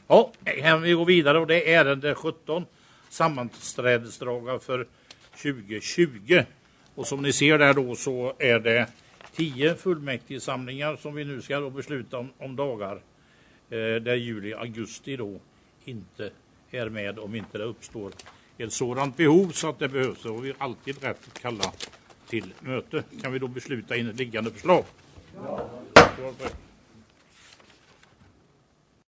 Ja, vi går vidare och det är ärende 17, sammanträdesdagar för 2020. Och som ni ser där då så är det 10 fullmäktigesamlingar som vi nu ska då besluta om dagar. Där juli och augusti då inte är med om inte det uppstår ett sådant behov så att det behövs. Och vi har alltid rätt att kalla till möte. Kan vi då besluta in ett liggande förslag? Ja.